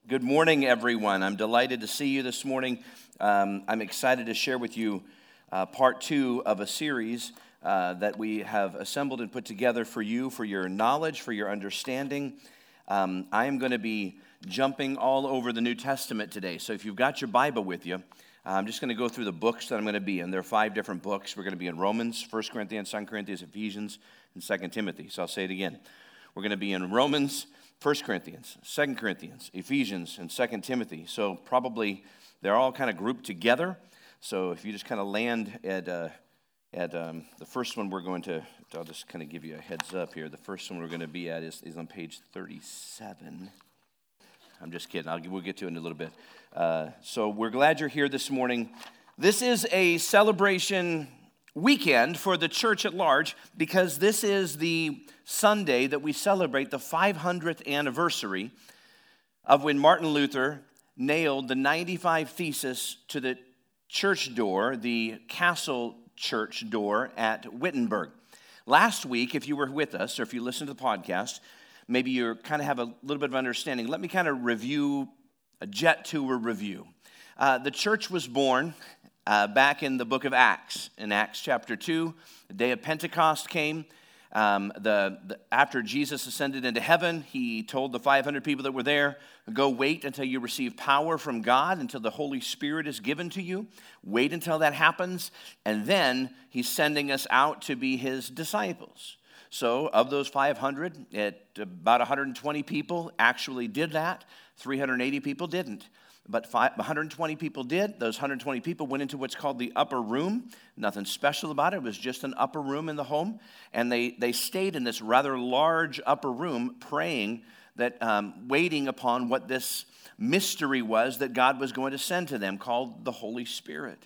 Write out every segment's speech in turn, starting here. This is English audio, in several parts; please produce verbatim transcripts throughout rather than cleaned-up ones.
Good morning, everyone. I'm delighted to see you this morning. Um, I'm excited to share with you uh, part two of a series uh, that we have assembled and put together for you, for your knowledge, for your understanding. Um, I am going to be jumping all over the New Testament today. So if you've got your Bible with you, I'm just going to go through the books that I'm going to be in. There are five different books. We're going to be in Romans, First Corinthians, Second Corinthians, Ephesians, and Second Timothy. So I'll say it again. We're going to be in Romans, First Corinthians, Second Corinthians, Ephesians, and Second Timothy. So probably they're all kind of grouped together. So if you just kind of land at uh, at um, the first one we're going to, I'll just kind of give you a heads up here. The first one we're going to be at is, is on page thirty-seven. I'm just kidding. I'll, we'll get to it in a little bit. Uh, so we're glad you're here this morning. This is a celebration weekend for the church at large because this is the Sunday that we celebrate the five hundredth anniversary of when Martin Luther nailed the ninety-five Theses to the church door, the castle church door at Wittenberg. Last week, if you were with us or if you listened to the podcast, maybe you kind of have a little bit of understanding. Let me kind of review, a jet tour review. Uh, the church was born uh, back in the book of Acts. In Acts chapter two, the day of Pentecost came. Um, the, the after Jesus ascended into heaven, he told the five hundred people that were there, go wait until you receive power from God, until the Holy Spirit is given to you. Wait until that happens, and then he's sending us out to be his disciples. So of those five hundred, it, about one hundred twenty people actually did that. three hundred eighty people didn't. But five, one hundred twenty people did. Those one hundred twenty people went into what's called the upper room. Nothing special about it. It was just an upper room in the home. And they, they stayed in this rather large upper room praying, that um, waiting upon what this mystery was that God was going to send to them, called the Holy Spirit.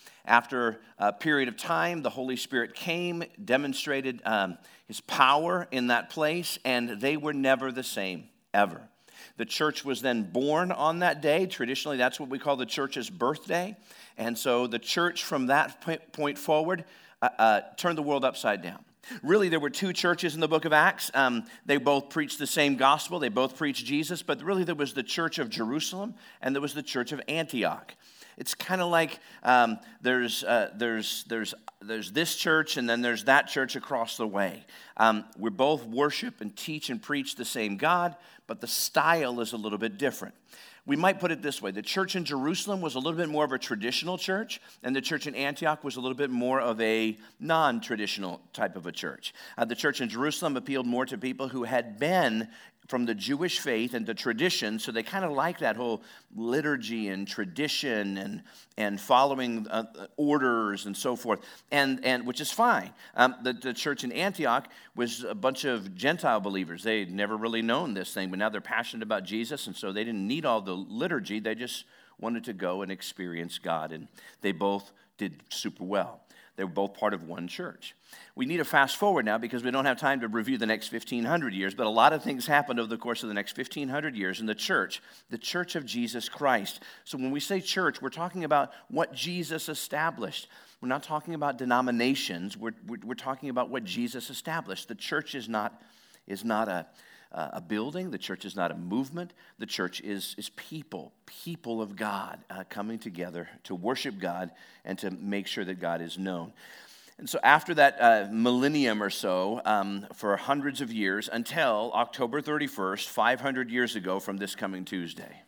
After a period of time, the Holy Spirit came, demonstrated um, his power in that place, and they were never the same, ever. The church was then born on that day. Traditionally, that's what we call the church's birthday. And so the church from that point forward uh, uh, turned the world upside down. Really, there were two churches in the book of Acts. Um, they both preached the same gospel. They both preached Jesus. But really, there was the church of Jerusalem and there was the church of Antioch. It's kind of like um, there's uh, there's there's there's this church and then there's that church across the way. Um, we both worship and teach and preach the same God, but the style is a little bit different. We might put it this way. The church in Jerusalem was a little bit more of a traditional church, and the church in Antioch was a little bit more of a non-traditional type of a church. Uh, the church in Jerusalem appealed more to people who had been from the Jewish faith and the tradition, so they kind of like that whole liturgy and tradition and and following uh, orders and so forth, and and which is fine. Um, the, the church in Antioch was a bunch of Gentile believers. They had never really known this thing, but now they're passionate about Jesus, and so they didn't need all the liturgy. They just wanted to go and experience God, and they both did super well. They were both part of one church. We need to fast forward now because we don't have time to review the next fifteen hundred years, but a lot of things happened over the course of the next fifteen hundred years in the church, the church of Jesus Christ. So when we say church, we're talking about what Jesus established. We're not talking about denominations. We're, we're, we're talking about what Jesus established. The church is not, is not a, a building. The church is not a movement. The church is, is people, people of God uh, coming together to worship God and to make sure that God is known. And so after that uh, millennium or so, um, for hundreds of years, until October thirty-first, five hundred years ago from this coming Tuesday,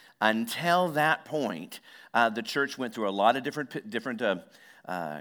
until that point, uh, the church went through a lot of different, different uh, uh,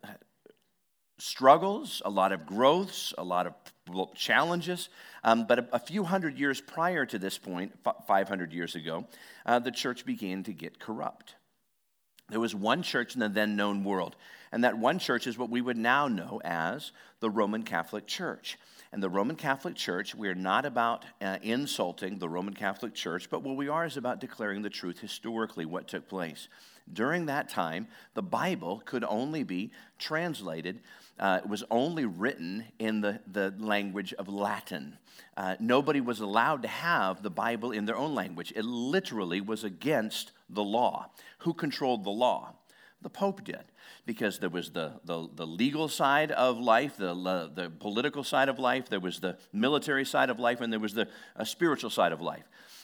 struggles, a lot of growths, a lot of challenges. Um, but a, a few hundred years prior to this point, five hundred years ago, uh, the church began to get corrupt. There was one church in the then known world, and that one church is what we would now know as the Roman Catholic Church. And the Roman Catholic Church, we're not about uh, insulting the Roman Catholic Church, but what we are is about declaring the truth historically, what took place. During that time, the Bible could only be translated, uh, it was only written in the, the language of Latin. Uh, nobody was allowed to have the Bible in their own language. It literally was against the law. Who controlled the law? The Pope did, because there was the, the, the legal side of life, the, the political side of life, there was the military side of life, and there was the uh, spiritual side of life.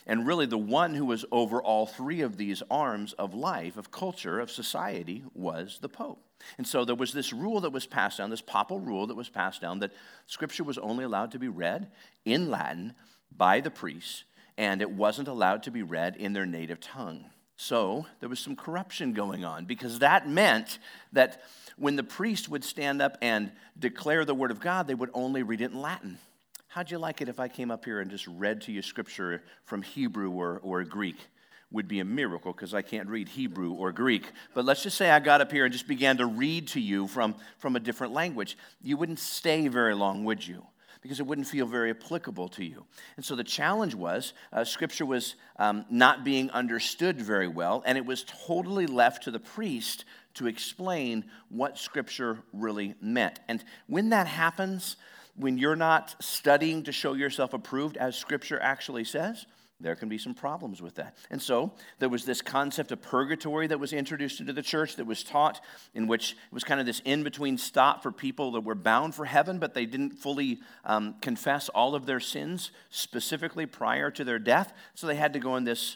And really the one who was over all three of these arms of life, of culture, of society, was the Pope. And so there was this rule that was passed down, this papal rule that was passed down, that Scripture was only allowed to be read in Latin by the priests, and it wasn't allowed to be read in their native tongue. So there was some corruption going on, because that meant that when the priest would stand up and declare the word of God, they would only read it in Latin. How'd you like it if I came up here and just read to you Scripture from Hebrew or, or Greek? Would be a miracle, because I can't read Hebrew or Greek. But let's just say I got up here and just began to read to you from, from a different language. You wouldn't stay very long, would you? Because it wouldn't feel very applicable to you. And so the challenge was, uh, Scripture was um, not being understood very well, and it was totally left to the priest to explain what Scripture really meant. And when that happens, when you're not studying to show yourself approved, as Scripture actually says, there can be some problems with that. And so there was this concept of purgatory that was introduced into the church, that was taught, in which it was kind of this in-between stop for people that were bound for heaven, but they didn't fully um, confess all of their sins specifically prior to their death. So they had to go in this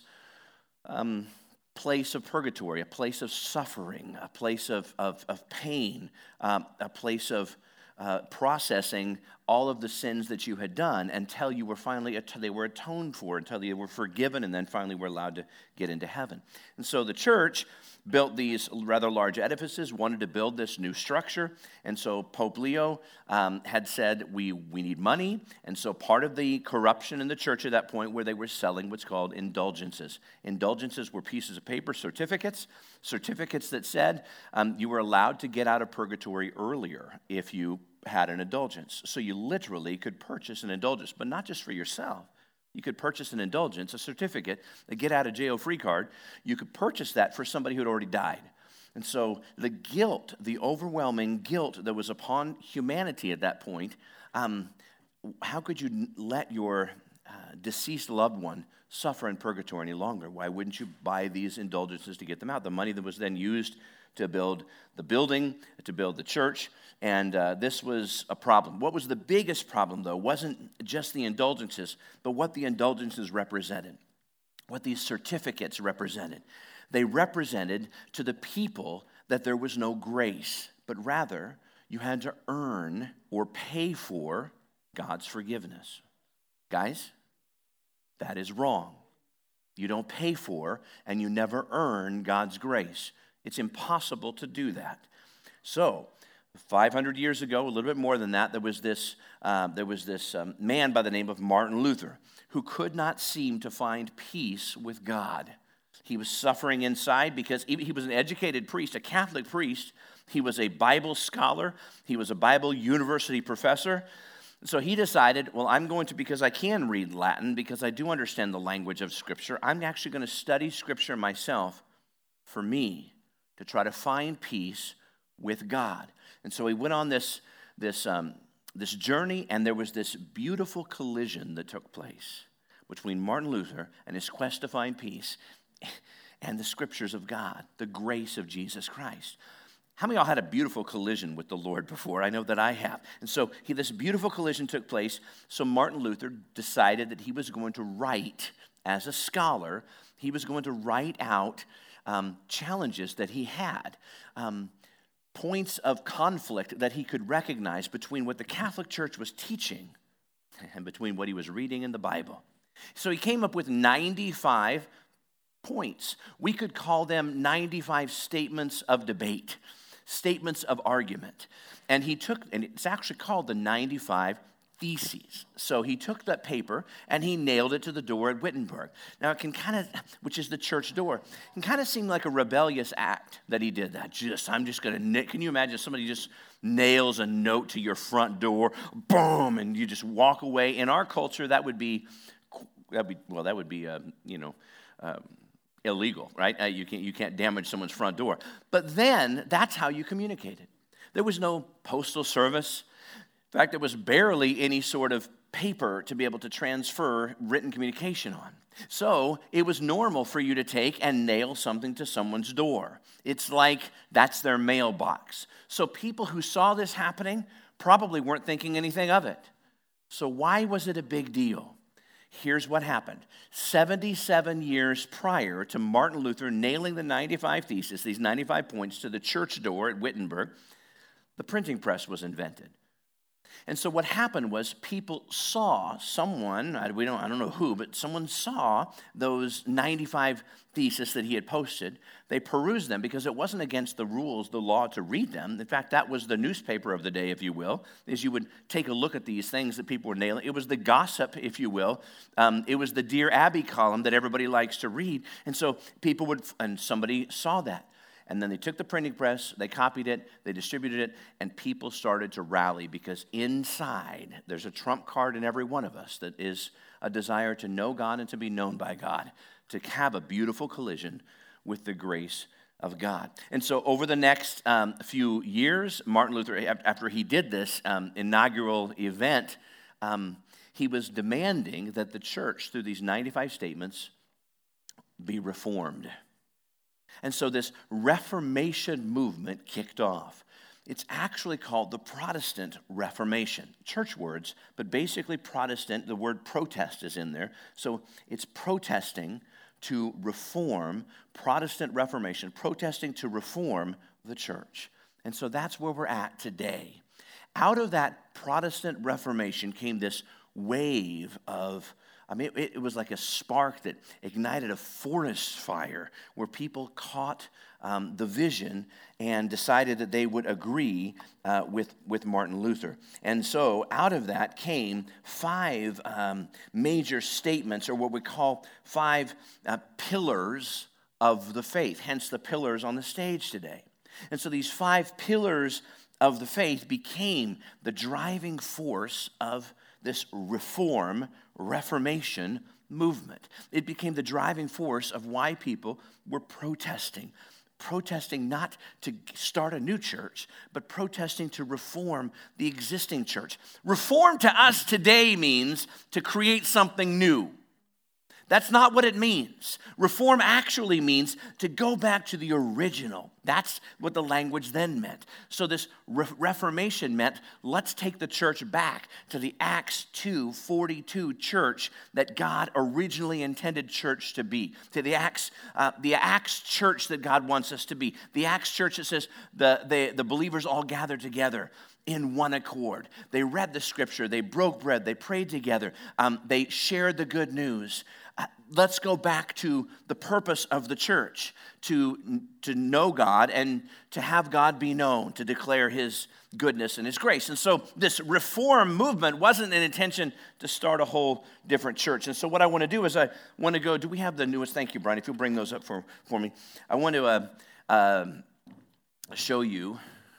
um, place of purgatory, a place of suffering, a place of, of, of pain, um, a place of uh, processing all of the sins that you had done until you were finally, they were atoned for, until they were forgiven, and then finally were allowed to get into heaven. And so the church built these rather large edifices, wanted to build this new structure, and so Pope Leo um, had said, we, we need money, and so part of the corruption in the church at that point where they were selling what's called indulgences. Indulgences were pieces of paper, certificates, certificates that said um, you were allowed to get out of purgatory earlier if you had an indulgence. So you literally could purchase an indulgence, but not just for yourself. You could purchase an indulgence, a certificate, a get out of jail free card. You could purchase that for somebody who had already died. And so the guilt, the overwhelming guilt that was upon humanity at that point, um, how could you let your uh, deceased loved one suffer in purgatory any longer? Why wouldn't you buy these indulgences to get them out? The money that was then used to build the building, to build the church, and uh, this was a problem. What was the biggest problem, though, wasn't just the indulgences, but what the indulgences represented, what these certificates represented. They represented to the people that there was no grace, but rather you had to earn or pay for God's forgiveness. Guys, that is wrong. You don't pay for and you never earn God's grace. It's impossible to do that. So, five hundred years ago, a little bit more than that, there was this, uh, there was this um, man by the name of Martin Luther who could not seem to find peace with God. He was suffering inside because he, he was an educated priest, a Catholic priest. He was a Bible scholar. He was a Bible university professor. So he decided, well, I'm going to, because I can read Latin, because I do understand the language of Scripture, I'm actually going to study Scripture myself for me, to try to find peace with God. And so he went on this, this, um, this journey, and there was this beautiful collision that took place between Martin Luther and his quest to find peace and the Scriptures of God, the grace of Jesus Christ. How many of y'all had a beautiful collision with the Lord before? I know that I have. And so he, this beautiful collision took place, so Martin Luther decided that he was going to write, as a scholar, he was going to write out Um, challenges that he had, um, points of conflict that he could recognize between what the Catholic Church was teaching and between what he was reading in the Bible. So he came up with ninety-five points. We could call them ninety-five statements of debate, statements of argument. And he took, and it's actually called the ninety-five Theses. So he took that paper and he nailed it to the door at Wittenberg. Now it can kind of, which is the church door, it can kind of seem like a rebellious act that he did that. Just, I'm just going to, can you imagine somebody just nails a note to your front door, boom, and you just walk away? In our culture, that would be, that'd be well, that would be, uh, you know, uh, illegal, right? Uh, you can't, you can't damage someone's front door. But then, that's how you communicated. There was no postal service. In fact, there was barely any sort of paper to be able to transfer written communication on. So it was normal for you to take and nail something to someone's door. It's like that's their mailbox. So people who saw this happening probably weren't thinking anything of it. So why was it a big deal? Here's what happened. seventy-seven years prior to Martin Luther nailing the ninety-five Theses, these ninety-five points, to the church door at Wittenberg, the printing press was invented. And so what happened was people saw someone, I, we don't, I don't know who, but someone saw those ninety-five theses that he had posted. They perused them because it wasn't against the rules, the law, to read them. In fact, that was the newspaper of the day, if you will, is you would take a look at these things that people were nailing. It was the gossip, if you will. Um, it was the Dear Abby column that everybody likes to read. And so people would, and somebody saw that. And then they took the printing press, they copied it, they distributed it, and people started to rally because inside there's a trump card in every one of us that is a desire to know God and to be known by God, to have a beautiful collision with the grace of God. And so over the next um, few years, Martin Luther, after he did this um, inaugural event, um, he was demanding that the church, through these ninety-five statements, be reformed. And so this Reformation movement kicked off. It's actually called the Protestant Reformation. Church words, but basically Protestant, the word protest is in there. So it's protesting to reform, Protestant Reformation, protesting to reform the church. And so that's where we're at today. Out of that Protestant Reformation came this wave of I mean, it, it was like a spark that ignited a forest fire where people caught um, the vision and decided that they would agree uh, with, with Martin Luther. And so out of that came five um, major statements, or what we call five uh, pillars of the faith, hence the pillars on the stage today. And so these five pillars of the faith became the driving force of this reform, Reformation movement. It became the driving force of why people were protesting. Protesting not to start a new church, but protesting to reform the existing church. Reform to us today means to create something new. That's not what it means. Reform actually means to go back to the original. That's what the language then meant. So this re- Reformation meant, let's take the church back to the Acts two forty-two church that God originally intended church to be. To the Acts, uh, the Acts church that God wants us to be. The Acts church that says the, the, the believers all gathered together in one accord. They read the scripture, they broke bread, they prayed together, um, they shared the good news. Uh, let's go back to the purpose of the church, to, to know God and to have God be known, to declare his goodness and his grace. And so this reform movement wasn't an intention to start a whole different church. And so what I want to do is I want to go, do we have the newest? Thank you, Brian, if you'll bring those up for, for me. I want to uh, uh, show you.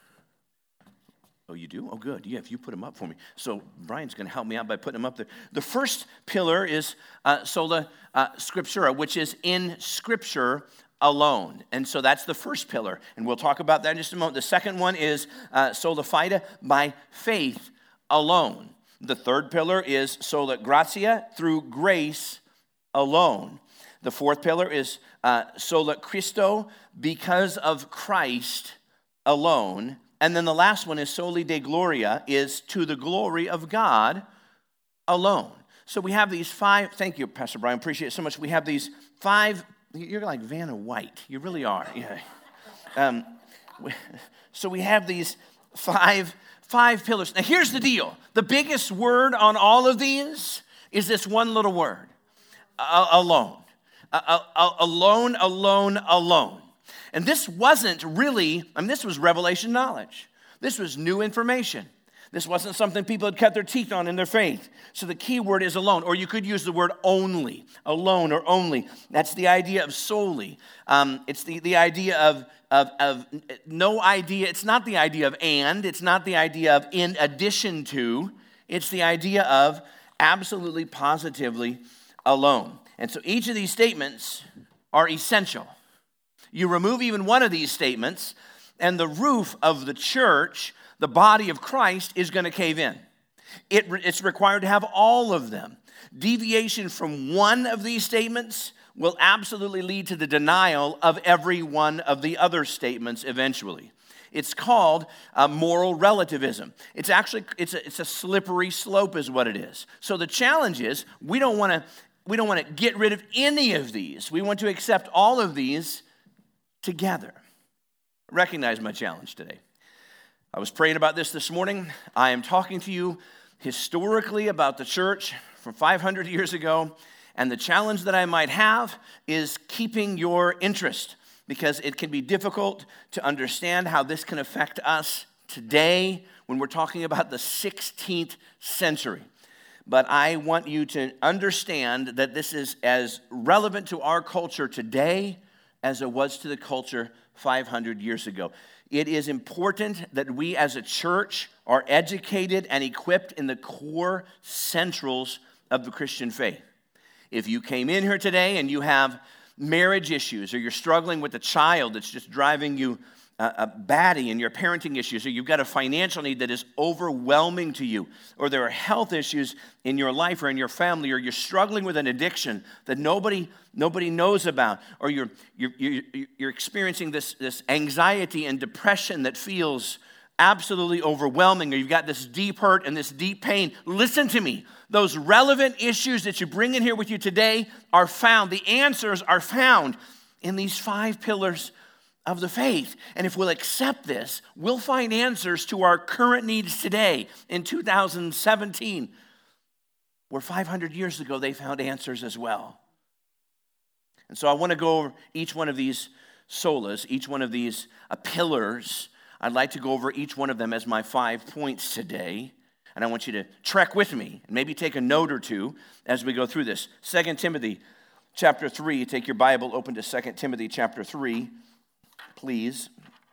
Oh, you do? Oh, good. Yeah, if you put them up for me. So Brian's going to help me out by putting them up there. The first pillar is uh, sola uh, scriptura, which is in Scripture alone. And so that's the first pillar. And we'll talk about that in just a moment. The second one is uh, sola fide, by faith alone. The third pillar is sola gratia, through grace alone. The fourth pillar is uh, sola Christo, because of Christ alone. And then the last one is soli Deo gloria, is to the glory of God alone. So we have these five, thank you, Pastor Brian, appreciate it so much. We have these five, you're like Vanna White, you really are. Yeah. Um, so we have these five, five pillars. Now here's the deal. The biggest word on all of these is this one little word, alone. Alone, alone, alone. And this wasn't really, I mean, this was revelation knowledge. This was new information. This wasn't something people had cut their teeth on in their faith. So the key word is alone, or you could use the word only, alone or only. That's the idea of solely. Um, it's the, the idea of, of, of no idea. It's not the idea of and. It's not the idea of in addition to. It's the idea of absolutely, positively alone. And so each of these statements are essential. You remove even one of these statements, and the roof of the church, the body of Christ, is going to cave in. It, it's required to have all of them. Deviation from one of these statements will absolutely lead to the denial of every one of the other statements eventually. It's called uh, moral relativism. It's actually, it's a, it's a slippery slope is what it is. So the challenge is we don't want to we don't want to get rid of any of these. We want to accept all of these together. Recognize my challenge today. I was praying about this this morning. I am talking to you historically about the church from five hundred years ago, and the challenge that I might have is keeping your interest, because it can be difficult to understand how this can affect us today when we're talking about the sixteenth century. But I want you to understand that this is as relevant to our culture today as it was to the culture five hundred years ago. It is important that we as a church are educated and equipped in the core centrals of the Christian faith. If you came in here today and you have marriage issues, or you're struggling with a child that's just driving you a, a batty in your parenting issues, or you've got a financial need that is overwhelming to you, or there are health issues in your life or in your family, or you're struggling with an addiction that nobody nobody knows about, or you're you're you're, you're experiencing this, this anxiety and depression that feels absolutely overwhelming, or you've got this deep hurt and this deep pain, listen to me. Those relevant issues that you bring in here with you today are found. The answers are found in these five pillars of the faith. And if we'll accept this, we'll find answers to our current needs today in two thousand seventeen, where five hundred years ago they found answers as well. And so I want to go over each one of these solas, each one of these uh, pillars. I'd like to go over each one of them as my five points today. And I want you to trek with me and maybe take a note or two as we go through this. Second Timothy chapter three. Take your Bible, open to Second Timothy chapter three, please.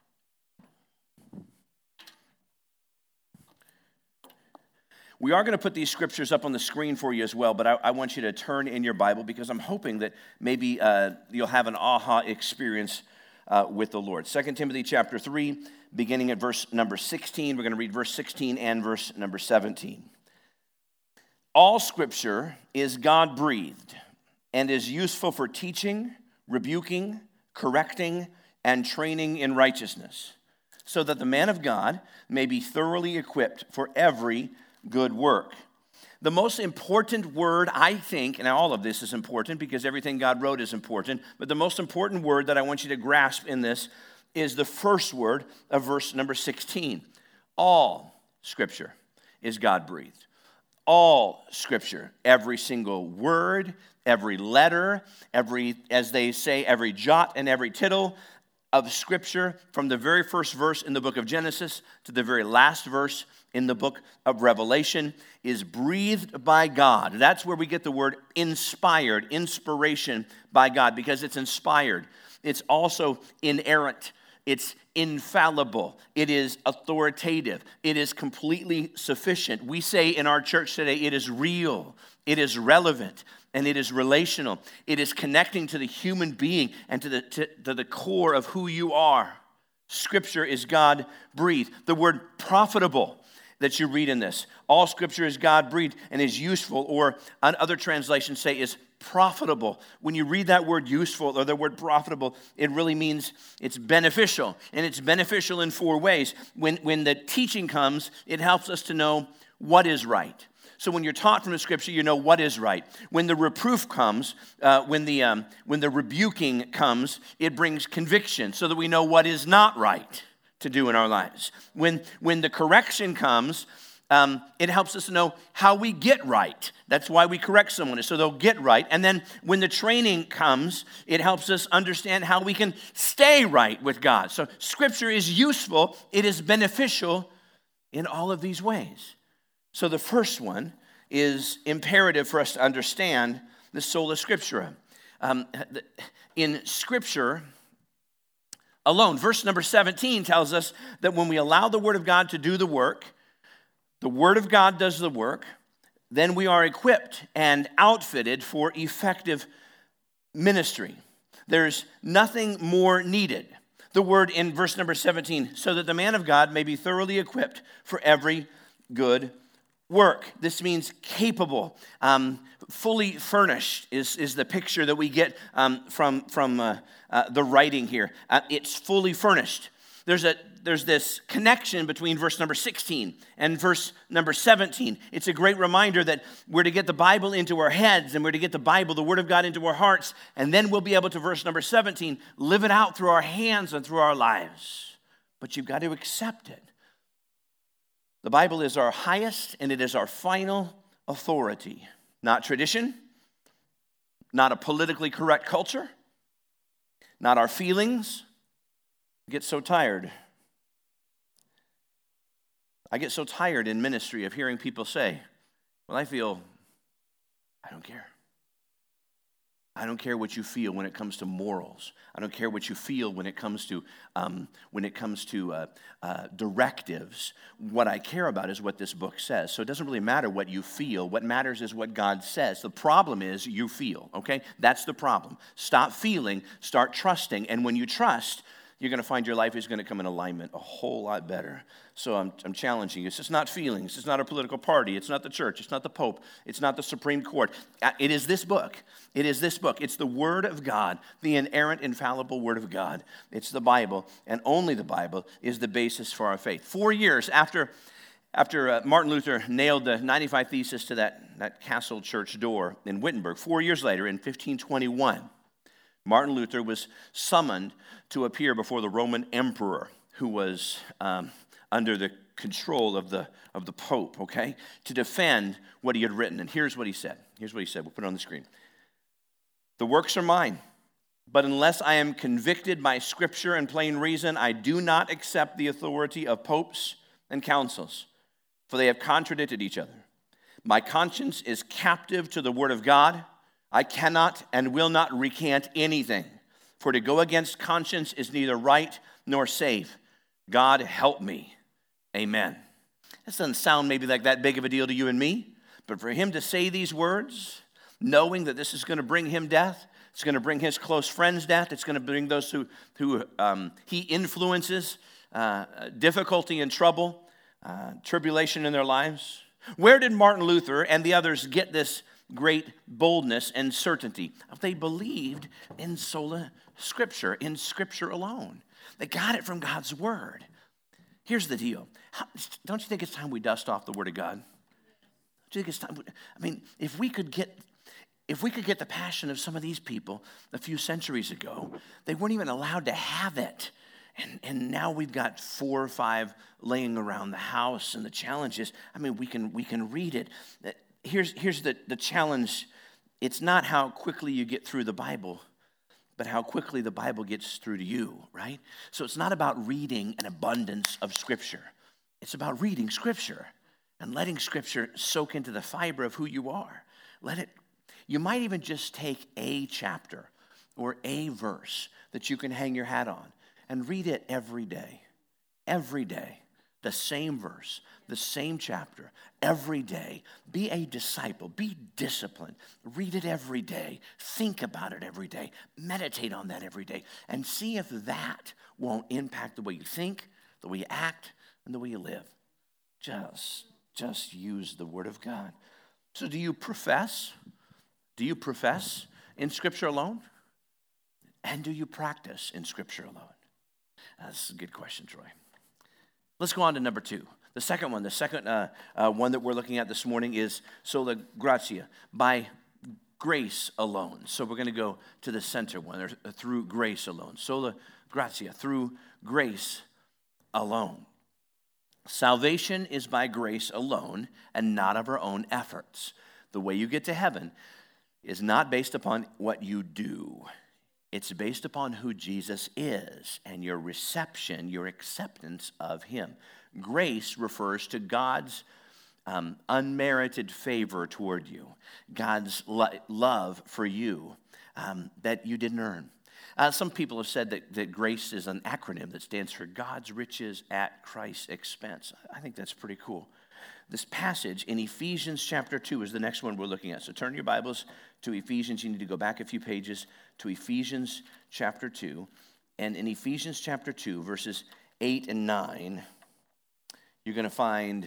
We are going to put these scriptures up on the screen for you as well, but I, I want you to turn in your Bible because I'm hoping that maybe uh, you'll have an aha experience uh, with the Lord. Second Timothy chapter three, beginning at verse number sixteen. We're going to read verse sixteen and verse number seventeen. All scripture is God-breathed and is useful for teaching, rebuking, correcting, and training in righteousness, so that the man of God may be thoroughly equipped for every good work. The most important word, I think, and all of this is important because everything God wrote is important, but the most important word that I want you to grasp in this is the first word of verse number sixteen. All scripture is God-breathed. All scripture, every single word, every letter, every, as they say, every jot and every tittle of scripture, from the very first verse in the book of Genesis to the very last verse in the book of Revelation, is breathed by God. That's where we get the word inspired, inspiration by God, because it's inspired. It's also inerrant. It's infallible. It is authoritative. It is completely sufficient. We say in our church today, it is real, it is relevant, and it is relational. It is connecting to the human being and to the, to, to the core of who you are. Scripture is God-breathed. The word profitable that you read in this, all scripture is God-breathed and is useful, or other translations say is profitable. When you read that word useful or the word profitable, it really means it's beneficial. And it's beneficial in four ways. When, when the teaching comes, it helps us to know what is right. So when you're taught from the scripture, you know what is right. When the reproof comes, uh, when the um, when the rebuking comes, it brings conviction so that we know what is not right to do in our lives. When when the correction comes, um, it helps us to know how we get right. That's why we correct someone, so they'll get right. And then when the training comes, it helps us understand how we can stay right with God. So scripture is useful. It is beneficial in all of these ways. So the first one is imperative for us to understand the sola scriptura. Um, in Scripture alone, verse number seventeen tells us that when we allow the Word of God to do the work, the Word of God does the work, then we are equipped and outfitted for effective ministry. There's nothing more needed. The word in verse number seventeen, so that the man of God may be thoroughly equipped for every good work. This means capable, um, fully furnished is, is the picture that we get um, from, from uh, uh, the writing here. Uh, it's fully furnished. there's a there's this connection between verse number sixteen and verse number seventeen. It's a great reminder that we're to get the Bible into our heads, and we're to get the Bible, the Word of God, into our hearts, and then we'll be able to, verse number seventeen, live it out through our hands and through our lives. But you've got to accept it. The Bible is our highest and it is our final authority. Not tradition, not a politically correct culture, not our feelings. I get so tired. I get so tired in ministry of hearing people say, well, I feel, I don't care. I don't care what you feel when it comes to morals. I don't care what you feel when it comes to um, when it comes to uh, uh, directives. What I care about is what this book says. So it doesn't really matter what you feel. What matters is what God says. The problem is you feel, okay? That's the problem. Stop feeling, start trusting. And when you trust, you're going to find your life is going to come in alignment a whole lot better. So I'm, I'm challenging you. It's just not feelings. It's not a political party. It's not the church. It's not the Pope. It's not the Supreme Court. It is this book. It is this book. It's the Word of God, the inerrant, infallible Word of God. It's the Bible, and only the Bible is the basis for our faith. Four years after, after uh, Martin Luther nailed the ninety-five Theses to that, that castle church door in Wittenberg, four years later, in fifteen twenty-one, Martin Luther was summoned to appear before the Roman emperor, who was um, under the control of the of the Pope, okay, to defend what he had written. And here's what he said. Here's what he said. We'll put it on the screen. The works are mine, but unless I am convicted by Scripture and plain reason, I do not accept the authority of popes and councils, for they have contradicted each other. My conscience is captive to the Word of God. I cannot and will not recant anything, for to go against conscience is neither right nor safe. God help me. Amen. This doesn't sound maybe like that big of a deal to you and me, but for him to say these words, knowing that this is going to bring him death, it's going to bring his close friends death, it's going to bring those who, who um, he influences uh, difficulty and trouble, uh, tribulation in their lives. Where did Martin Luther and the others get this great boldness and certainty? They believed in sola Scripture, in Scripture alone. They got it from God's Word. Here's the deal. How, don't you think it's time we dust off the Word of God? Don't you think it's time? I mean, if we could get, if we could get the passion of some of these people a few centuries ago, they weren't even allowed to have it. And, and now we've got four or five laying around the house, and the challenge is, I mean, we can we can read it. Here's, here's the, the challenge. It's not how quickly you get through the Bible, but how quickly the Bible gets through to you, right? So it's not about reading an abundance of Scripture. It's about reading Scripture and letting Scripture soak into the fiber of who you are. Let it. You might even just take a chapter or a verse that you can hang your hat on and read it every day. Every day. The same verse, the same chapter, every day. Be a disciple. Be disciplined. Read it every day. Think about it every day. Meditate on that every day. And see if that won't impact the way you think, the way you act, and the way you live. Just, just use the Word of God. So do you profess? Do you profess in Scripture alone? And do you practice in Scripture alone? That's a good question, Troy. Let's go on to number two. The second one, the second uh, uh, one that we're looking at this morning is sola gratia, by grace alone. So we're going to go to the center one, or through grace alone. Sola gratia, through grace alone. Salvation is by grace alone and not of our own efforts. The way you get to heaven is not based upon what you do. It's based upon who Jesus is and your reception, your acceptance of him. Grace refers to God's um, unmerited favor toward you, God's lo- love for you um, that you didn't earn. Uh, some people have said that, that grace is an acronym that stands for God's riches at Christ's expense. I think that's pretty cool. This passage in Ephesians chapter two is the next one we're looking at. So turn your Bibles to Ephesians. You need to go back a few pages to Ephesians chapter two. And in Ephesians chapter two, verses eight and nine, you're going to find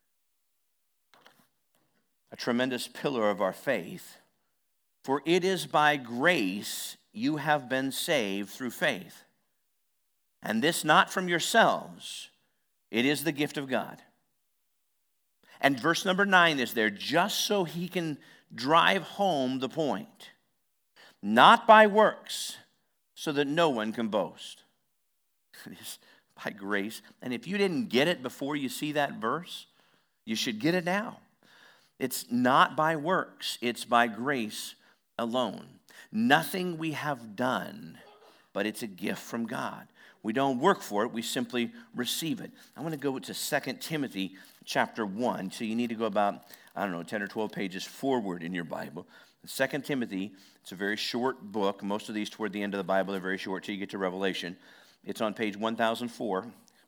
a tremendous pillar of our faith. For it is by grace you have been saved through faith. And this not from yourselves. It is the gift of God. And verse number nine is there just so he can drive home the point. Not by works, so that no one can boast. It is by grace. And if you didn't get it before you see that verse, you should get it now. It's not by works, it's by grace alone. Nothing we have done, but it's a gift from God. We don't work for it, we simply receive it. I want to go to Second Timothy chapter one. So you need to go about, I don't know, ten or twelve pages forward in your Bible. Second Timothy, it's a very short book. Most of these toward the end of the Bible are very short till you get to Revelation. It's on page one thousand four.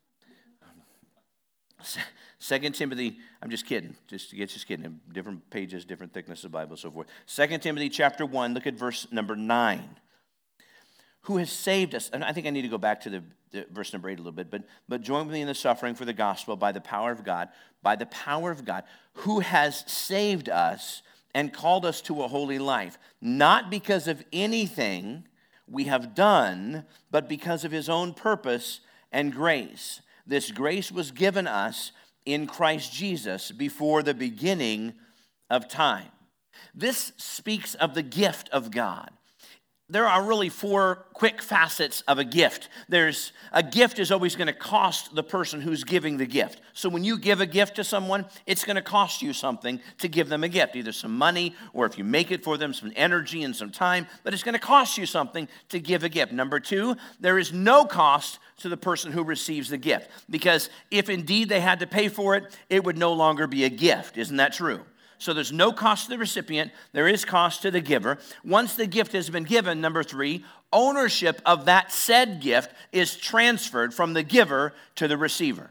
Second Timothy, I'm just kidding. Just, just kidding. Different pages, different thickness of Bible, so forth. Second Timothy chapter one, look at verse number nine. Who has saved us? And I think I need to go back to the, the verse number eight a little bit. But, but join with me in the suffering for the gospel by the power of God. By the power of God. Who has saved us and called us to a holy life. Not because of anything we have done, but because of his own purpose and grace. This grace was given us in Christ Jesus before the beginning of time. This speaks of the gift of God. There are really four quick facets of a gift. There's a gift is always going to cost the person who's giving the gift. So when you give a gift to someone, it's going to cost you something to give them a gift, either some money or if you make it for them, some energy and some time, but it's going to cost you something to give a gift. Number two, there is no cost to the person who receives the gift, because if indeed they had to pay for it, it would no longer be a gift. Isn't that true? So there's no cost to the recipient. There is cost to the giver. Once the gift has been given, number three, ownership of that said gift is transferred from the giver to the receiver.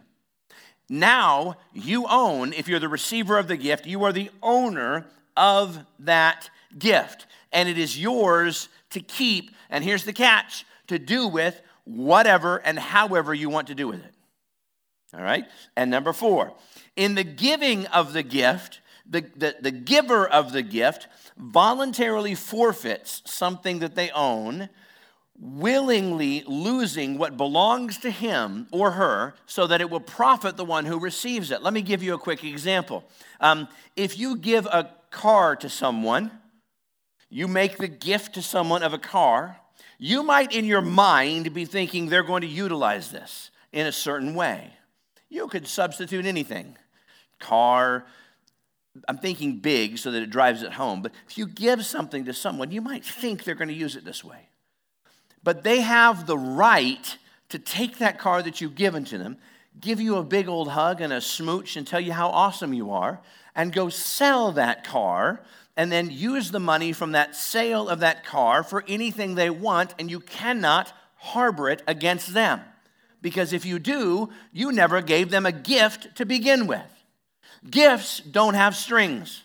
Now you own, if you're the receiver of the gift, you are the owner of that gift. And it is yours to keep, and here's the catch, to do with whatever and however you want to do with it. All right? And number four, in the giving of the gift, The, the, the giver of the gift voluntarily forfeits something that they own, willingly losing what belongs to him or her so that it will profit the one who receives it. Let me give you a quick example. Um, if you give a car to someone, you make the gift to someone of a car, you might in your mind be thinking they're going to utilize this in a certain way. You could substitute anything. Car, I'm thinking big so that it drives it home. But if you give something to someone, you might think they're going to use it this way. But they have the right to take that car that you've given to them, give you a big old hug and a smooch and tell you how awesome you are, and go sell that car and then use the money from that sale of that car for anything they want, and you cannot harbor it against them. Because if you do, you never gave them a gift to begin with. Gifts don't have strings.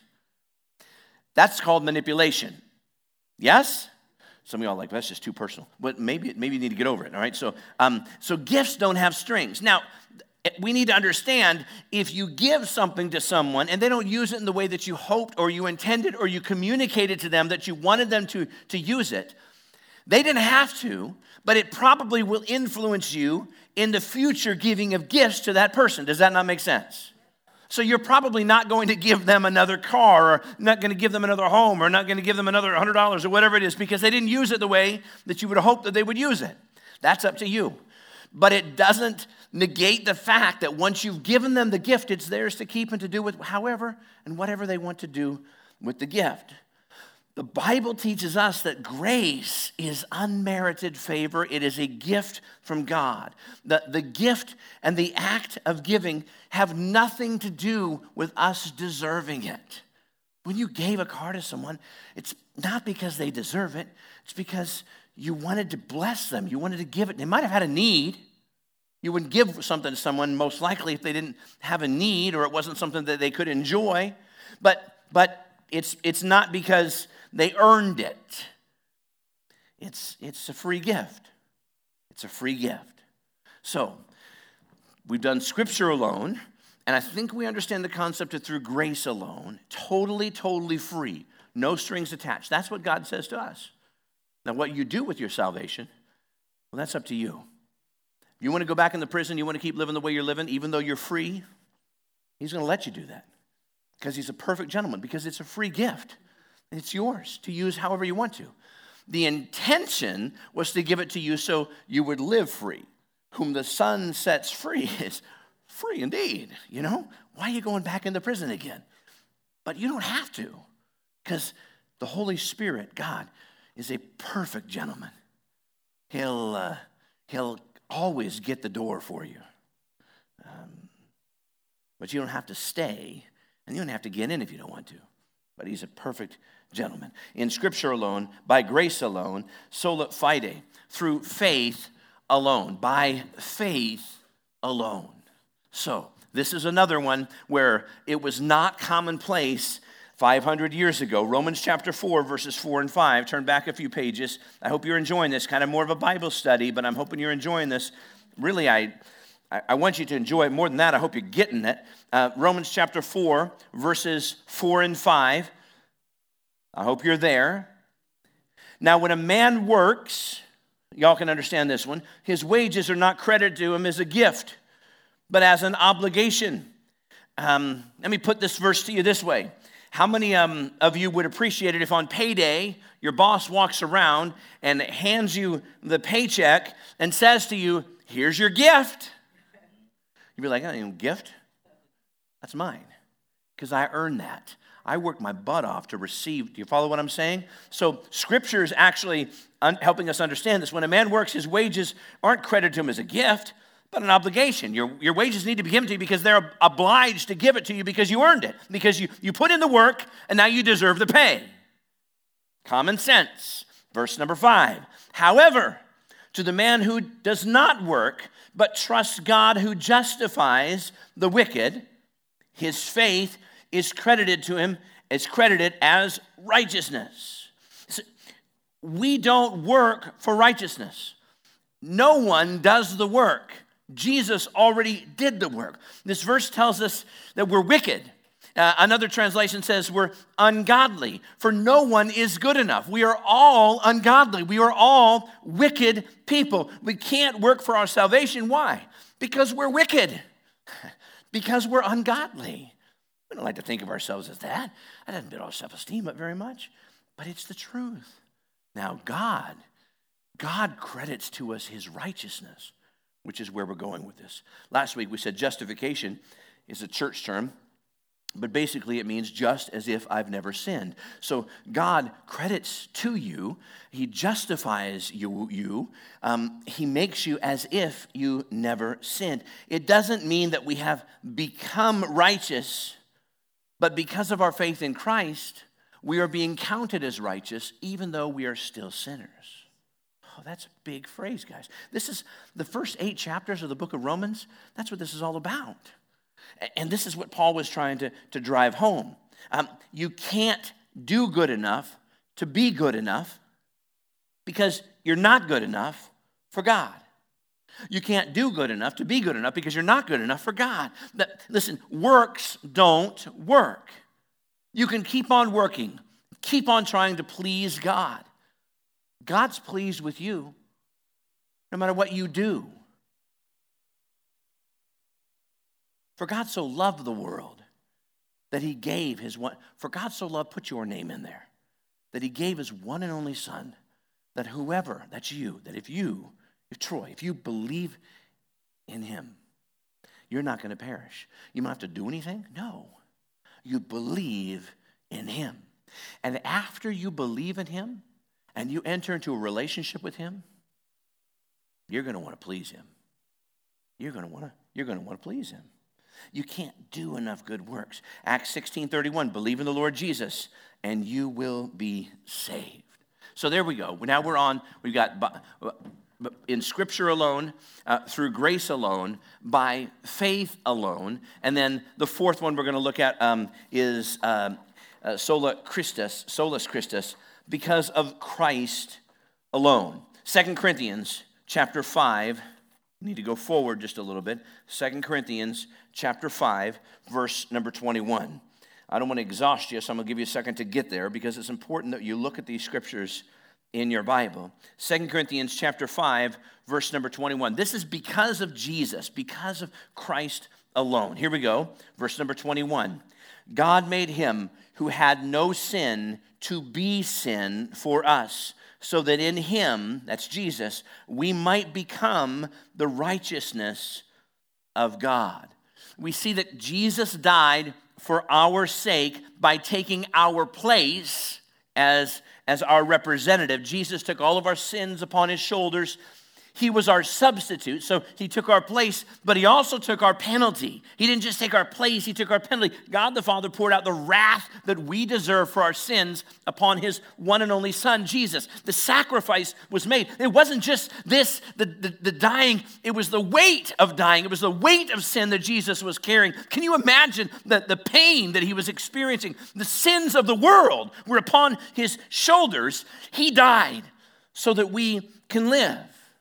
That's called manipulation. Yes? Some of y'all are like, that's just too personal. But maybe, maybe you need to get over it, all right? So, um, so gifts don't have strings. Now, we need to understand if you give something to someone and they don't use it in the way that you hoped or you intended or you communicated to them that you wanted them to, to use it, they didn't have to, but it probably will influence you in the future giving of gifts to that person. Does that not make sense? So you're probably not going to give them another car or not going to give them another home or not going to give them another one hundred dollars or whatever it is because they didn't use it the way that you would hope that they would use it. That's up to you. But it doesn't negate the fact that once you've given them the gift, it's theirs to keep and to do with however and whatever they want to do with the gift. The Bible teaches us that grace is unmerited favor. It is a gift from God. The, the gift and the act of giving have nothing to do with us deserving it. When you gave a car to someone, it's not because they deserve it. It's because you wanted to bless them. You wanted to give it. They might have had a need. You wouldn't give something to someone most likely if they didn't have a need or it wasn't something that they could enjoy. But, but it's, it's not because they earned it. It's, it's a free gift. It's a free gift. So, we've done Scripture alone, and I think we understand the concept of through grace alone, totally, totally free, no strings attached. That's what God says to us. Now, what you do with your salvation, well, that's up to you. You want to go back in the prison? You want to keep living the way you're living, even though you're free? He's going to let you do that because he's a perfect gentleman, because it's a free gift. It's yours to use however you want to. The intention was to give it to you so you would live free. Whom the Son sets free is free indeed, you know? Why are you going back into prison again? But you don't have to, because the Holy Spirit, God, is a perfect gentleman. He'll, uh, he'll always get the door for you. Um, but you don't have to stay, and you don't have to get in if you don't want to. But he's a perfect gentleman. In Scripture alone, by grace alone, sola fide, through faith alone, by faith alone. So, this is another one where it was not commonplace five hundred years ago. Romans chapter four, verses four and five. Turn back a few pages. I hope you're enjoying this. Kind of more of a Bible study, but I'm hoping you're enjoying this. Really, I, I want you to enjoy it. More than that, I hope you're getting it. Uh, Romans chapter four, verses four and five. I hope you're there. Now, when a man works, y'all can understand this one, his wages are not credited to him as a gift, but as an obligation. Um, let me put this verse to you this way. How many um, of you would appreciate it if on payday your boss walks around and hands you the paycheck and says to you, here's your gift? You'd be like, oh, gift? That's mine, because I earned that. I worked my butt off to receive. Do you follow what I'm saying? So Scripture is actually un- helping us understand this. When a man works, his wages aren't credited to him as a gift, but an obligation. Your, your wages need to be given to you because they're obliged to give it to you because you earned it, because you, you put in the work and now you deserve the pay. Common sense. Verse number five. However, to the man who does not work but trusts God who justifies the wicked, his faith is credited to him, is credited as righteousness. So we don't work for righteousness. No one does the work. Jesus already did the work. This verse tells us that we're wicked. Uh, another translation says we're ungodly, for no one is good enough. We are all ungodly. We are all wicked people. We can't work for our salvation. Why? Because we're wicked. Because we're ungodly. We don't like to think of ourselves as that. That doesn't build our self-esteem up very much, but it's the truth. Now, God, God credits to us his righteousness, which is where we're going with this. Last week we said justification is a church term, but basically it means just as if I've never sinned. So God credits to you. He justifies you. you. Um, he makes you as if you never sinned. It doesn't mean that we have become righteous, but because of our faith in Christ, we are being counted as righteous even though we are still sinners. Oh, that's a big phrase, guys. This is the first eight chapters of the book of Romans. That's what this is all about. And this is what Paul was trying to, to drive home. Um, you can't do good enough to be good enough because you're not good enough for God. You can't do good enough to be good enough because you're not good enough for God. That, listen, works don't work. You can keep on working, keep on trying to please God. God's pleased with you no matter what you do. For God so loved the world that he gave his one, for God so loved, put your name in there, that he gave his one and only son, that whoever, that's you, that if you, if Troy, if you believe in him, you're not going to perish. You don't have to do anything. No. You believe in him. And after you believe in him and you enter into a relationship with him, you're going to want to please him. You're going to want to, you're going to want to please him. You can't do enough good works. Acts sixteen thirty-one, believe in the Lord Jesus and you will be saved. So there we go. Now we're on, we've got in Scripture alone, uh, through grace alone, by faith alone. And then the fourth one we're going to look at um, is um, uh, sola Christus, solus Christus, because of Christ alone. Second Corinthians chapter five, I need to go forward just a little bit. Second Corinthians chapter five, verse number twenty-one. I don't want to exhaust you, so I'm going to give you a second to get there because it's important that you look at these scriptures in your Bible. Second Corinthians chapter five, verse number twenty-one. This is because of Jesus, because of Christ alone. Here we go, verse number twenty-one. God made him who had no sin to be sin for us, so that in him, that's Jesus, we might become the righteousness of God. We see that Jesus died for our sake by taking our place as, as our representative. Jesus took all of our sins upon his shoulders. He was our substitute, so he took our place, but he also took our penalty. He didn't just take our place, he took our penalty. God the Father poured out the wrath that we deserve for our sins upon his one and only Son, Jesus. The sacrifice was made. It wasn't just this, the, the, the dying, it was the weight of dying. It was the weight of sin that Jesus was carrying. Can you imagine the, the pain that he was experiencing? The sins of the world were upon his shoulders. He died so that we can live.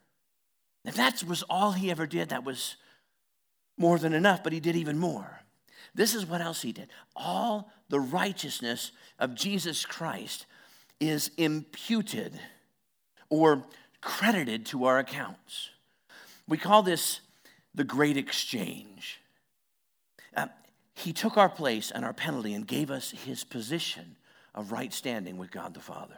If that was all he ever did, that was more than enough, but he did even more. This is what else he did. All the righteousness of Jesus Christ is imputed or credited to our accounts. We call this the great exchange. Uh, he took our place and our penalty and gave us his position of right standing with God the Father.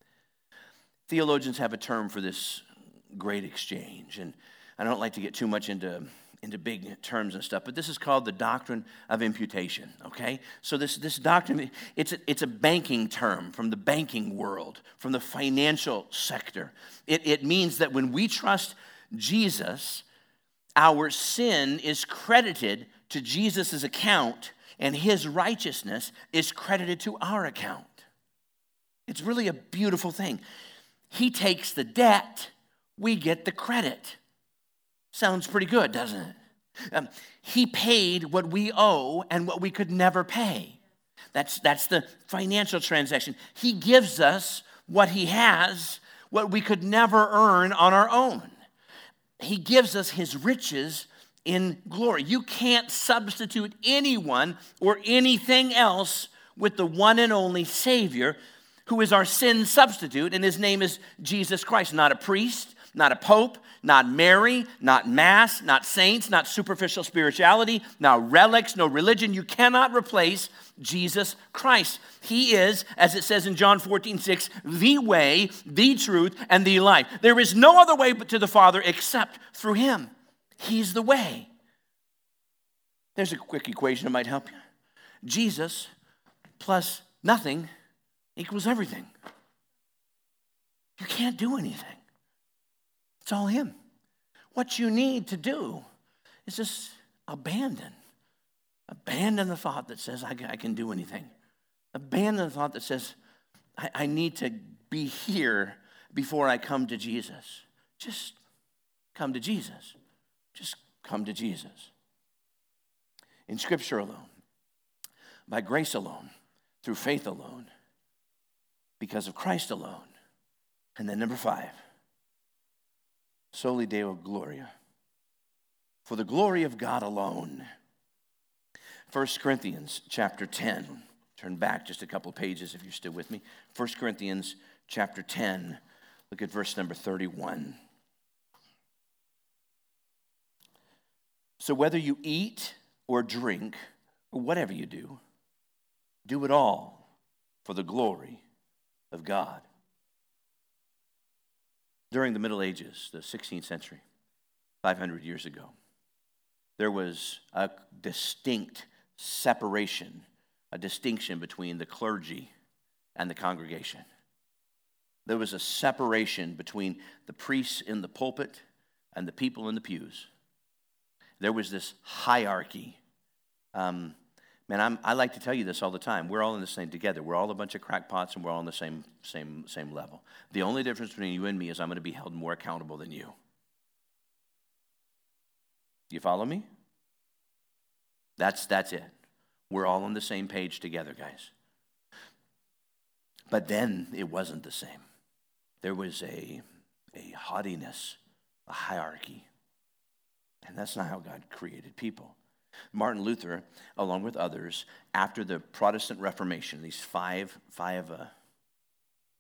Theologians have a term for this great exchange, and I don't like to get too much into into big terms and stuff, but this is called the doctrine of imputation, okay? So this this doctrine, it's a, it's a banking term from the banking world, from the financial sector. It, it means that when we trust Jesus, our sin is credited to Jesus' account, and his righteousness is credited to our account. It's really a beautiful thing. He takes the debt, we get the credit. Sounds pretty good, doesn't it? Um, he paid what we owe and what we could never pay. That's, that's the financial transaction. He gives us what he has, what we could never earn on our own. He gives us his riches in glory. You can't substitute anyone or anything else with the one and only Savior, who is our sin substitute, and his name is Jesus Christ. Not a priest, not a pope, not Mary, not mass, not saints, not superficial spirituality, not relics, no religion. You cannot replace Jesus Christ. He is, as it says in John fourteen six, the way, the truth, and the life. There is no other way but to the Father except through him. He's the way. There's a quick equation that might help you. Jesus plus nothing equals everything. You can't do anything. It's all him. What you need to do is just abandon. Abandon the thought that says, I, I can do anything. Abandon the thought that says, I, I need to be here before I come to Jesus. Just come to Jesus. Just come to Jesus. In Scripture alone, by grace alone, through faith alone, because of Christ alone. And then number five, Soli Deo Gloria, for the glory of God alone. First Corinthians chapter ten. Turn back just a couple pages if you're still with me. First Corinthians chapter ten. Look at verse number thirty-one. So whether you eat or drink or whatever you do, do it all for the glory of God. During the Middle Ages, the sixteenth century, five hundred years ago, there was a distinct separation, a distinction between the clergy and the congregation. There was a separation between the priests in the pulpit and the people in the pews. There was this hierarchy. Um, man, I'm, I like to tell you this all the time. We're all in this thing together. We're all a bunch of crackpots, and we're all on the same, same, same level. The only difference between you and me is I'm going to be held more accountable than you. You follow me? That's, that's it. We're all on the same page together, guys. But then it wasn't the same. There was a, a haughtiness, a hierarchy. And that's not how God created people. Martin Luther, along with others, after the Protestant Reformation, these five, five uh,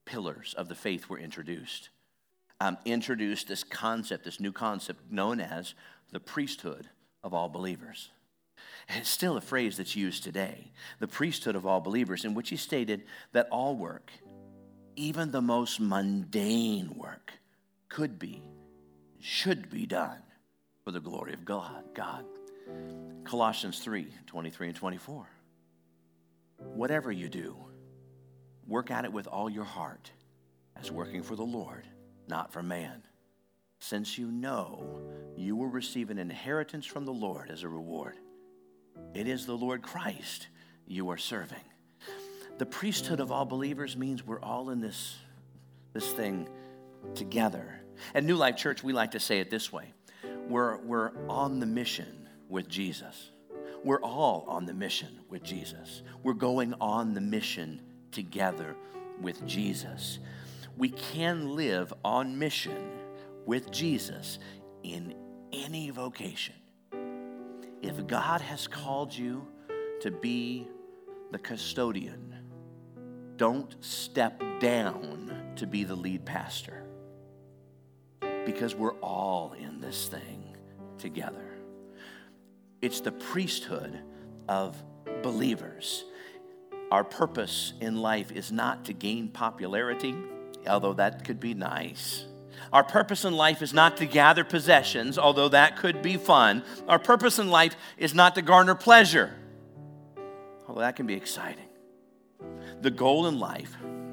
pillars of the faith were introduced. Um, introduced this concept, this new concept known as the priesthood of all believers. And it's still a phrase that's used today, the priesthood of all believers, in which he stated that all work, even the most mundane work, could be, should be done for the glory of God. God. Colossians three, twenty-three and twenty-four. Whatever you do, work at it with all your heart, as working for the Lord, not for man, since you know you will receive an inheritance from the Lord as a reward. It is the Lord Christ you are serving. The priesthood of all believers means we're all in this, this thing together. At New Life Church, we like to say it this way. We're, we're on the mission with Jesus. We're all on the mission with Jesus. We're going on the mission together with Jesus. We can live on mission with Jesus in any vocation. If God has called you to be the custodian, don't step down to be the lead pastor, because we're all in this thing together. It's the priesthood of believers. Our purpose in life is not to gain popularity, although that could be nice. Our purpose in life is not to gather possessions, although that could be fun. Our purpose in life is not to garner pleasure, although that can be exciting. The goal in life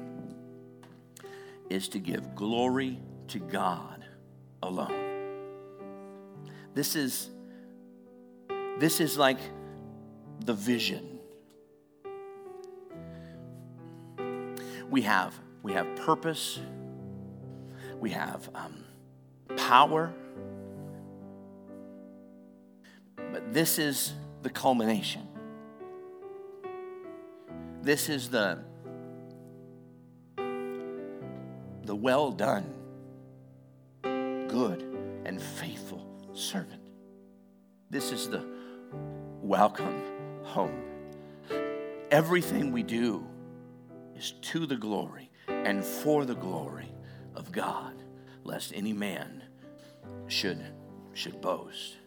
is to give glory to God alone. This is, this is like the vision. We have, we have purpose. We have um, power. But this is the culmination. This is the, the well done, good and faithful servant. This is the welcome home. Everything we do is to the glory and for the glory of God, lest any man should, should boast.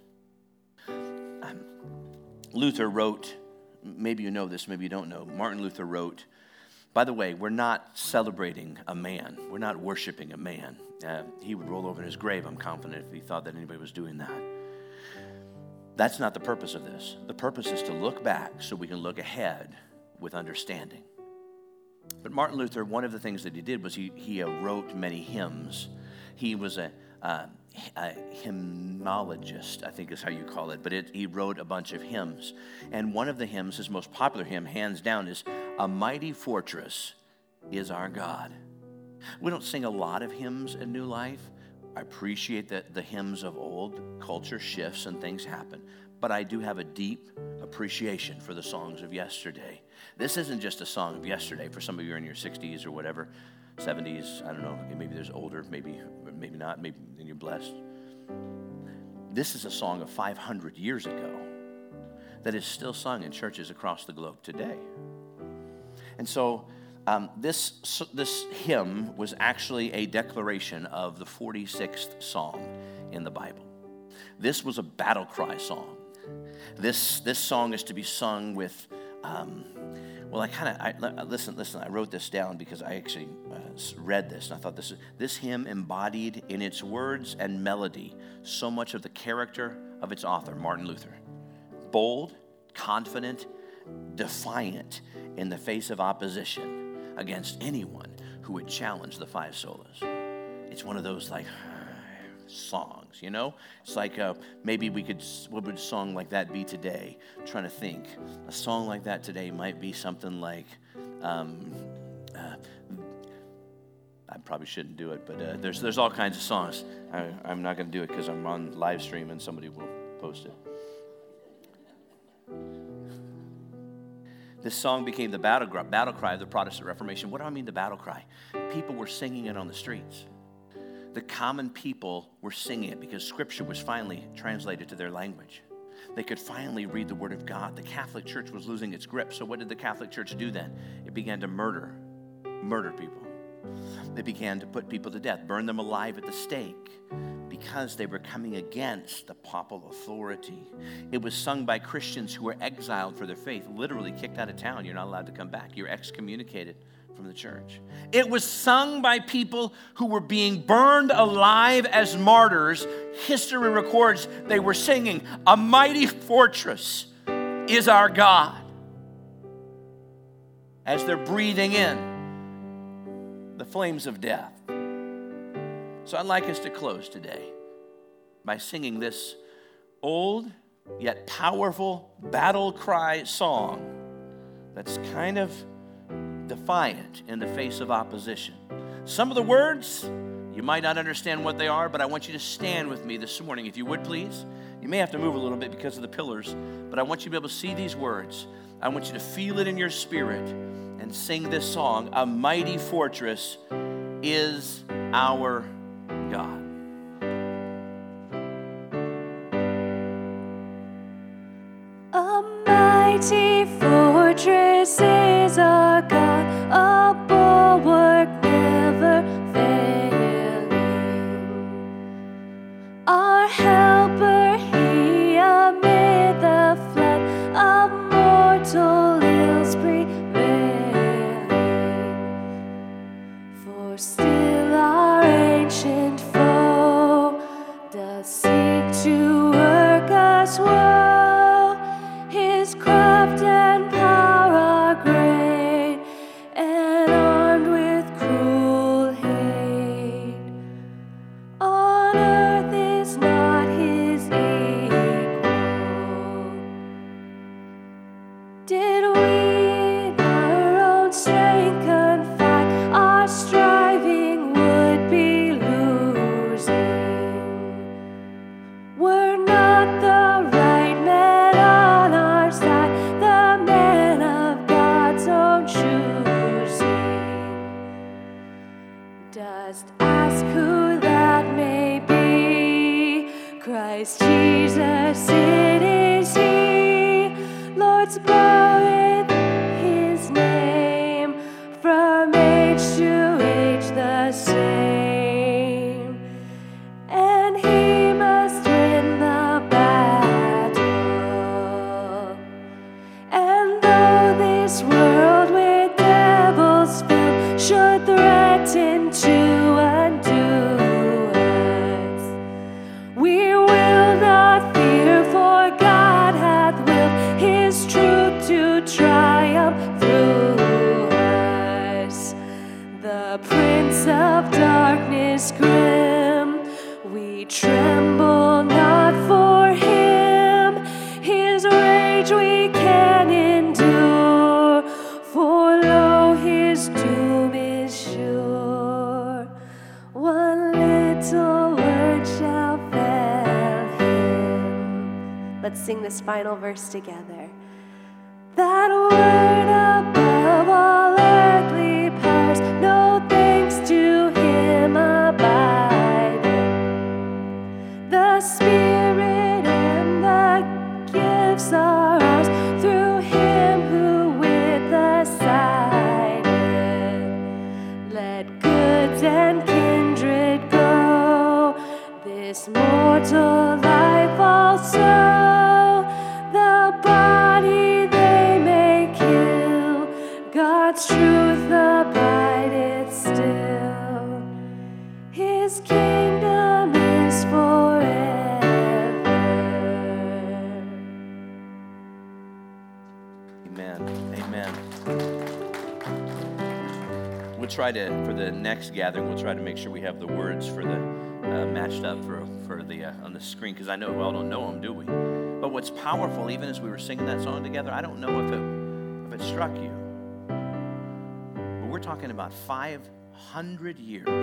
Um, Luther wrote, maybe you know this, maybe you don't know, Martin Luther wrote, by the way, we're not celebrating a man. We're not worshiping a man. Uh, he would roll over in his grave, I'm confident, if he thought that anybody was doing that. That's not the purpose of this. The purpose is to look back so we can look ahead with understanding. But Martin Luther, one of the things that he did was he, he uh, wrote many hymns. He was a, uh, a hymnologist, I think is how you call it, but it, he wrote a bunch of hymns. And one of the hymns, his most popular hymn, hands down, is "A Mighty Fortress is Our God." We don't sing a lot of hymns in New Life. I appreciate that the hymns of old, culture shifts and things happen. But I do have a deep appreciation for the songs of yesterday. This isn't just a song of yesterday. For some of you in your sixties or whatever, seventies, I don't know, maybe there's older, maybe maybe not, maybe you're blessed. This is a song of five hundred years ago that is still sung in churches across the globe today. And so um, this, this hymn was actually a declaration of the forty-sixth Psalm in the Bible. This was a battle cry song. This this song is to be sung with, um, well, I kind of, I, listen, listen, I wrote this down because I actually uh, read this, and I thought this, this hymn embodied in its words and melody so much of the character of its author, Martin Luther. Bold, confident, defiant in the face of opposition against anyone who would challenge the five solas. It's one of those like songs, you know? It's like uh, maybe we could, what would a song like that be today? I'm trying to think. A song like that today might be something like, um, uh, I probably shouldn't do it, but uh, there's there's all kinds of songs. I, I'm not going to do it because I'm on live stream and somebody will post it. This song became the battle, battle cry of the Protestant Reformation. What do I mean the battle cry? People were singing it on the streets. The common people were singing it because Scripture was finally translated to their language. They could finally read the Word of God. The Catholic Church was losing its grip. So what did the Catholic Church do then? It began to murder, murder people. They began to put people to death, burn them alive at the stake, because they were coming against the papal authority. It was sung by Christians who were exiled for their faith, literally kicked out of town. You're not allowed to come back. You're excommunicated from the church. It was sung by people who were being burned alive as martyrs. History records they were singing, "A mighty fortress is our God," as they're breathing in the flames of death. So I'd like us to close today by singing this old yet powerful battle cry song that's kind of defiant in the face of opposition. Some of the words, you might not understand what they are, but I want you to stand with me this morning, if you would please. You may have to move a little bit because of the pillars, but I want you to be able to see these words. I want you to feel it in your spirit and sing this song, "A mighty fortress is our God." A mighty fortress is our God, a bulwark never failing. Our helper, he amid the flood of mortal ills prevailing. For still our ancient foe does seek to work us woe. His craft and power are great, and armed with cruel hate. On earth is not his equal. Did we in our own strength confide, our striving would be losing. Were not the right men on our side, the men of God's own choosing. Dost ask who that may be? Christ Jesus, it is he. Lord's bloweth his name, from age to age the same. And he must win the battle. And though this world with devils filled should threaten to undo us, we will not fear, for God hath willed his truth to triumph through us. The Prince of Darkness grim, we tremble not for him. His rage we can endure, for lo, his doom is sure. One little word shall fell him. Let's sing this final verse together. That word above all earthly powers, no thanks to him abiding. The Spirit and the gifts are ours, through him who with us sided. Let goods and kindred go, this mortal life also. The body they may kill, God's truth abideth still. His kingdom is forever. Amen. Amen. We'll try to, for the next gathering, we'll try to make sure we have the words for the uh, matched up for for the uh, on the screen, because I know we all don't know them, do we? But what's powerful, even as we were singing that song together, I don't know if it if it struck you, but we're talking about five hundred years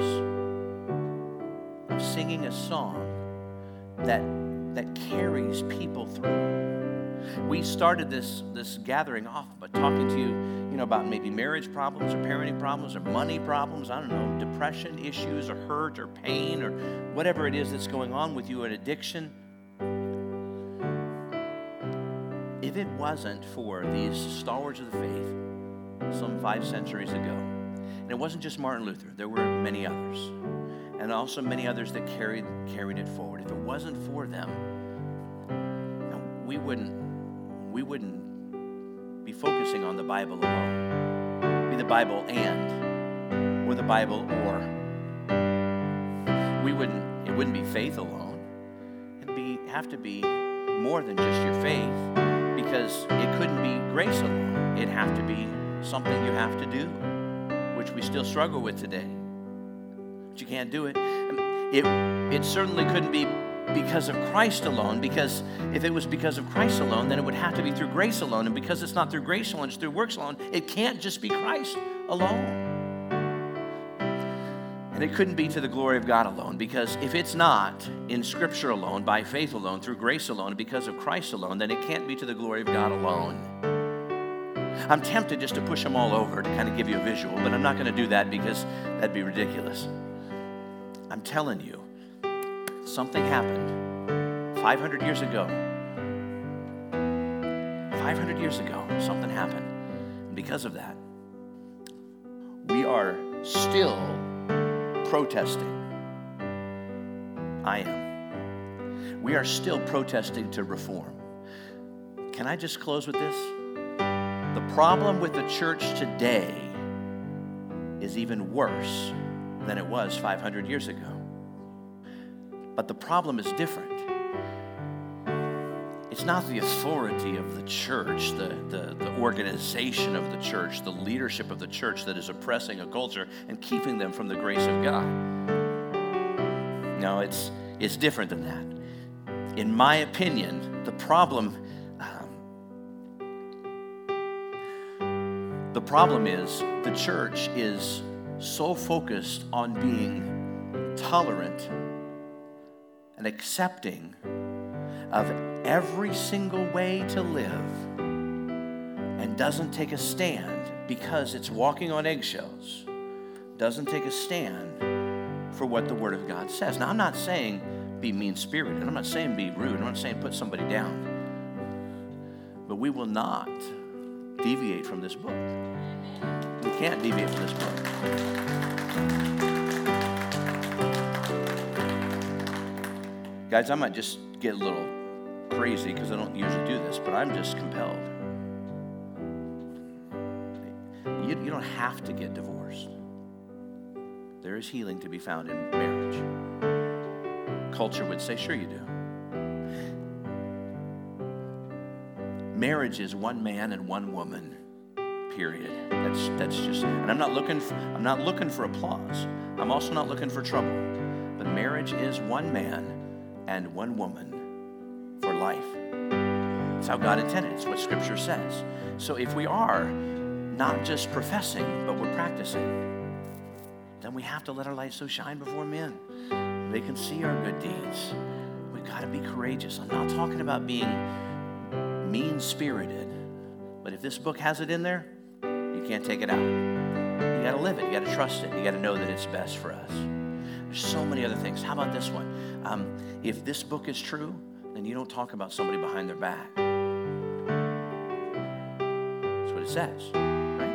of singing a song that that carries people through. We started this this gathering off by talking to you, you know, about maybe marriage problems or parenting problems or money problems, I don't know, depression issues or hurt or pain or whatever it is that's going on with you, an addiction. If it wasn't for these stalwarts of the faith some five centuries ago, And it wasn't just Martin Luther. There were many others. And also many others that carried, carried it forward. If it wasn't for them, we wouldn't, we wouldn't be focusing on the Bible alone. It'd be the Bible and, or the Bible or. We wouldn't, it wouldn't be faith alone. It'd be, have to be more than just your faith, because it couldn't be grace alone. It'd have to be something you have to do, which we still struggle with today. But you can't do it. It, it certainly couldn't be because of Christ alone, because if it was because of Christ alone, then it would have to be through grace alone. And because it's not through grace alone, it's through works alone, it can't just be Christ alone. And it couldn't be to the glory of God alone, because if it's not in Scripture alone, by faith alone, through grace alone, and because of Christ alone, then it can't be to the glory of God alone. I'm tempted just to push them all over to kind of give you a visual, but I'm not going to do that because that'd be ridiculous. I'm telling you, something happened five hundred years ago. five hundred years ago, something happened. And because of that, we are still protesting. I am. We are still protesting to reform. Can I just close with this? The problem with the church today is even worse than it was five hundred years ago. But the problem is different. It's not the authority of the church, the, the, the organization of the church, the leadership of the church that is oppressing a culture and keeping them from the grace of God. No, it's, it's different than that. In my opinion, the problem, um, the problem is the church is so focused on being tolerant and accepting of every single way to live and doesn't take a stand because it's walking on eggshells, doesn't take a stand for what the Word of God says. Now, I'm not saying be mean-spirited. I'm not saying be rude. I'm not saying put somebody down. But we will not deviate from this book. We can't deviate from this book. Guys, I might just get a little crazy because I don't usually do this, but I'm just compelled. You, you don't have to get divorced. There is healing to be found in marriage. Culture would say, sure you do. Marriage is one man and one woman, period. That's that's just, and I'm not looking for, I'm not looking for applause. I'm also not looking for trouble. But marriage is one man and one woman for life. It's how God intended it. It's what Scripture says. So if we are not just professing, but we're practicing, then we have to let our light so shine before men. They can see our good deeds. We've got to be courageous. I'm not talking about being mean-spirited, but if this book has it in there, you can't take it out. You got to live it. You got to trust it. You got to know that it's best for us. There's so many other things. How about this one? Um, if this book is true, then you don't talk about somebody behind their back. That's what it says, right?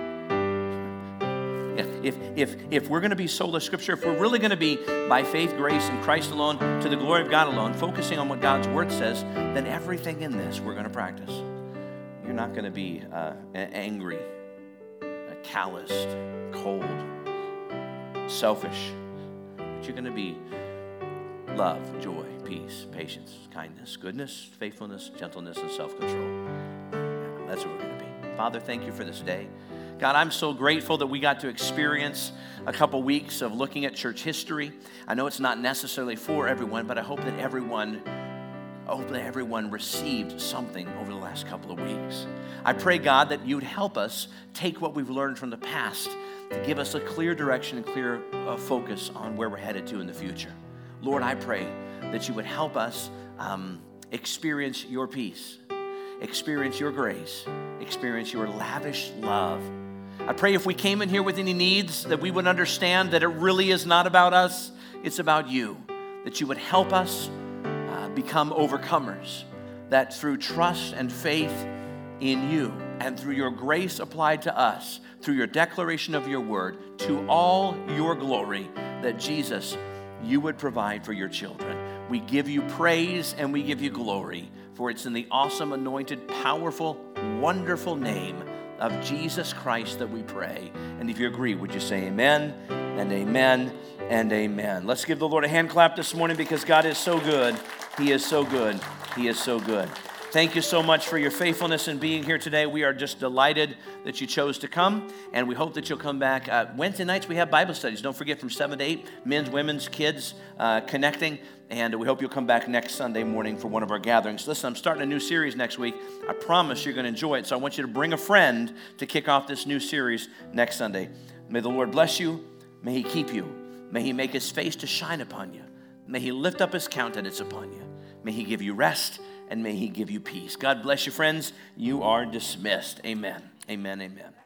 If, if, if we're going to be sola scriptura, if we're really going to be by faith, grace, and Christ alone, to the glory of God alone, focusing on what God's Word says, then everything in this we're going to practice. You're not going to be uh, angry, uh, calloused, cold, selfish. But you're going to be love, joy, peace, patience, kindness, goodness, faithfulness, gentleness, and self-control. Yeah, that's what we're going to be. Father, thank you for this day. God, I'm so grateful that we got to experience a couple weeks of looking at church history. I know it's not necessarily for everyone, but I hope that everyone, I hope that everyone received something over the last couple of weeks. I pray, God, that you would help us take what we've learned from the past to give us a clear direction and clear uh, focus on where we're headed to in the future. Lord, I pray that you would help us um, experience your peace, experience your grace, experience your lavish love. I pray if we came in here with any needs, that we would understand that it really is not about us, it's about you. That you would help us uh, become overcomers. That through trust and faith in you and through your grace applied to us, through your declaration of your word, to all your glory, that Jesus, you would provide for your children. We give you praise and we give you glory, for it's in the awesome, anointed, powerful, wonderful name of Jesus Christ that we pray. And if you agree, would you say amen and amen and amen? Let's give the Lord a hand clap this morning, because God is so good. He is so good. He is so good. Thank you so much for your faithfulness in being here today. We are just delighted that you chose to come, and we hope that you'll come back. Uh, Wednesday nights, we have Bible studies. Don't forget, from seven to eight, men's, women's, kids uh, connecting, and we hope you'll come back next Sunday morning for one of our gatherings. Listen, I'm starting a new series next week. I promise you're going to enjoy it, so I want you to bring a friend to kick off this new series next Sunday. May the Lord bless you. May he keep you. May he make his face to shine upon you. May he lift up his countenance upon you. May he give you rest, and may he give you peace. God bless you, friends. You are dismissed. Amen. Amen. Amen.